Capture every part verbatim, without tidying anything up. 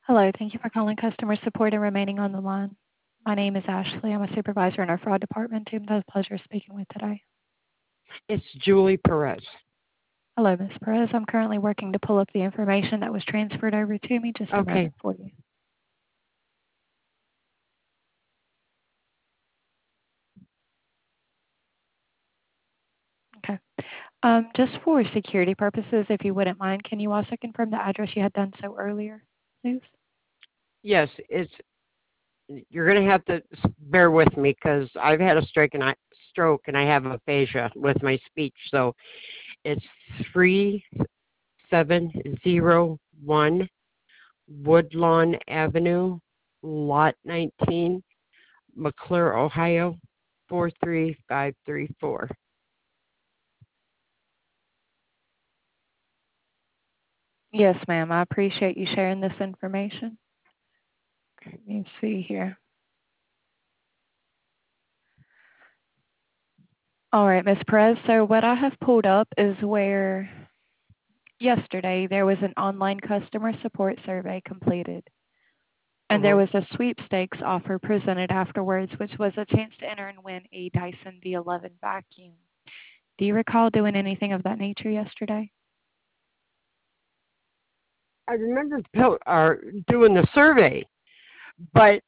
Hello. Thank you for calling customer support and remaining on the line. My name is Ashley. I'm a supervisor in our fraud department. Whom does pleasure speaking with today. It's Julie Perez. Hello, Miz Perez. I'm currently working to pull up the information that was transferred over to me. Just a Okay. moment for you. Okay. Um, just for security purposes, if you wouldn't mind, can you also confirm the address you had done so earlier, please? Yes, it's. You're going to have to s- bear with me because I've had a stroke and I stroke and I have aphasia with my speech. So it's three seven zero one Woodlawn Avenue, Lot nineteen, McClure, Ohio, four three five three four. Yes, ma'am. I appreciate you sharing this information. Let me see here. All right, Miz Perez. So what I have pulled up is where yesterday there was an online customer support survey completed, and there Uh-huh. was a sweepstakes offer presented afterwards, which was a chance to enter and win a Dyson V eleven vacuum. Do you recall doing anything of that nature yesterday? I remember pill- or doing the survey, but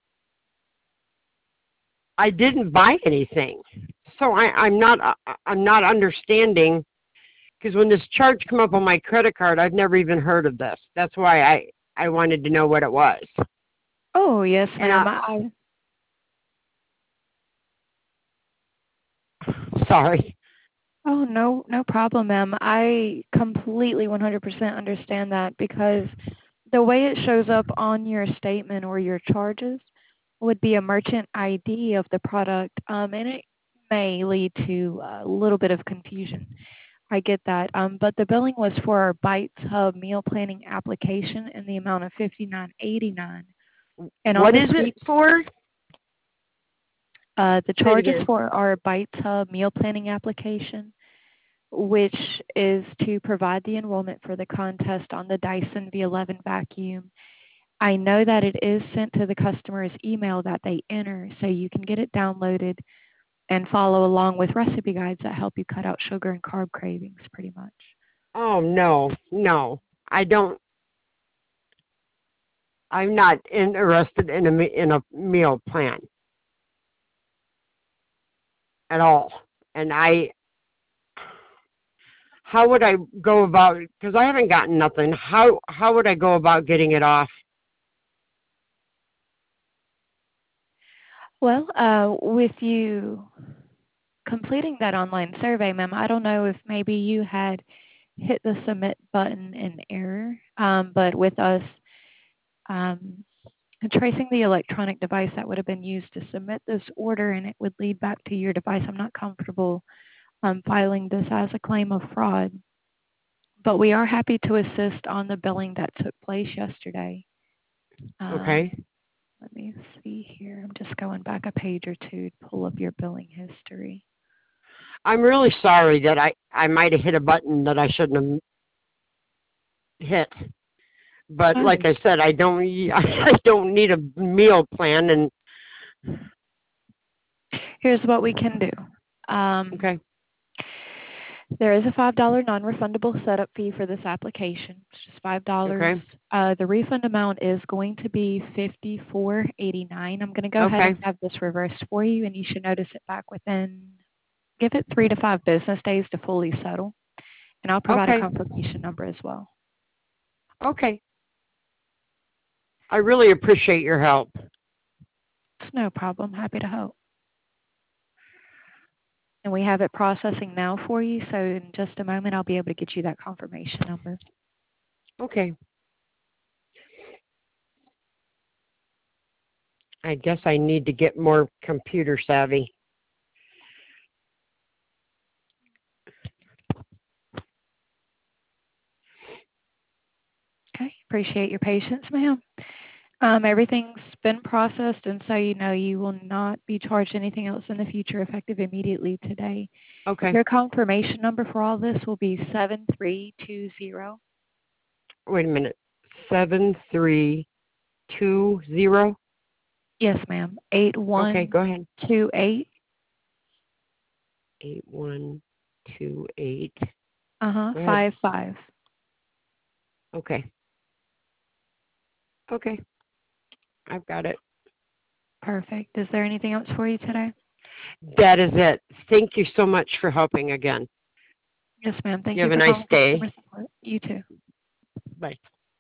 I didn't buy anything. So I, I'm not uh, I'm not understanding because when this charge come up on my credit card, I've never even heard of this. That's why I I wanted to know what it was. Oh, yes, And ma'am. I I, sorry. oh, no, no problem, ma'am. I completely one hundred percent understand that because the way it shows up on your statement or your charges would be a merchant I D of the product, um, and it may lead to a little bit of confusion. I get that. Um, but the billing was for our Bites Hub meal planning application in the amount of fifty-nine eighty-nine. And on What the is it sweeps, for? uh, the Say it charges again. for our Bites Hub meal planning application, which is to provide the enrollment for the contest on the Dyson V eleven vacuum. I know that it is sent to the customer's email that they enter, so you can get it downloaded and follow along with recipe guides that help you cut out sugar and carb cravings pretty much. Oh no, no. I don't. I'm not interested in a me- in a meal plan at all. And I, how would I go about? Because I haven't gotten nothing. How how would I go about getting it off? Well, uh, with you completing that online survey, ma'am, I don't know if maybe you had hit the submit button in error, um, but with us um, tracing the electronic device that would have been used to submit this order and it would lead back to your device, I'm not comfortable um, filing this as a claim of fraud. But we are happy to assist on the billing that took place yesterday. Um, Okay. let me see here. I'm just going back a page or two to pull up your billing history. I'm really sorry that I I might have hit a button that I shouldn't have hit. But I like I understand. said, I don't I don't need a meal plan. And Here's what we can do. Um, okay, there is a five dollars non-refundable setup fee for this application. It's just five dollars. okay, Uh, the refund amount is going to be fifty-four eighty-nine. I'm going to go ahead and okay, have this reversed for you, and you should notice it back within, give it three to five business days to fully settle. And I'll provide a okay, confirmation number as well. okay. I really appreciate your help. It's no problem. Happy to help. And we have it processing now for you, so in just a moment I'll be able to get you that confirmation number. Okay. I guess I need to get more computer savvy. Okay, appreciate your patience, ma'am. Um, everything's been processed, and so you know you will not be charged anything else in the future effective immediately today. Okay. Your confirmation number for all this will be seven three two zero. Wait a minute. Seven three. two zero. Yes, ma'am. Eight Okay, one go ahead. two eight. Eight one two eight. Uh huh. Go ahead. Five five. Okay. Okay. I've got it. Perfect. Is there anything else for you today? That is it. Thank you so much for helping again. Yes, ma'am. Thank You you have a for nice calling day. customer support. You too. Bye.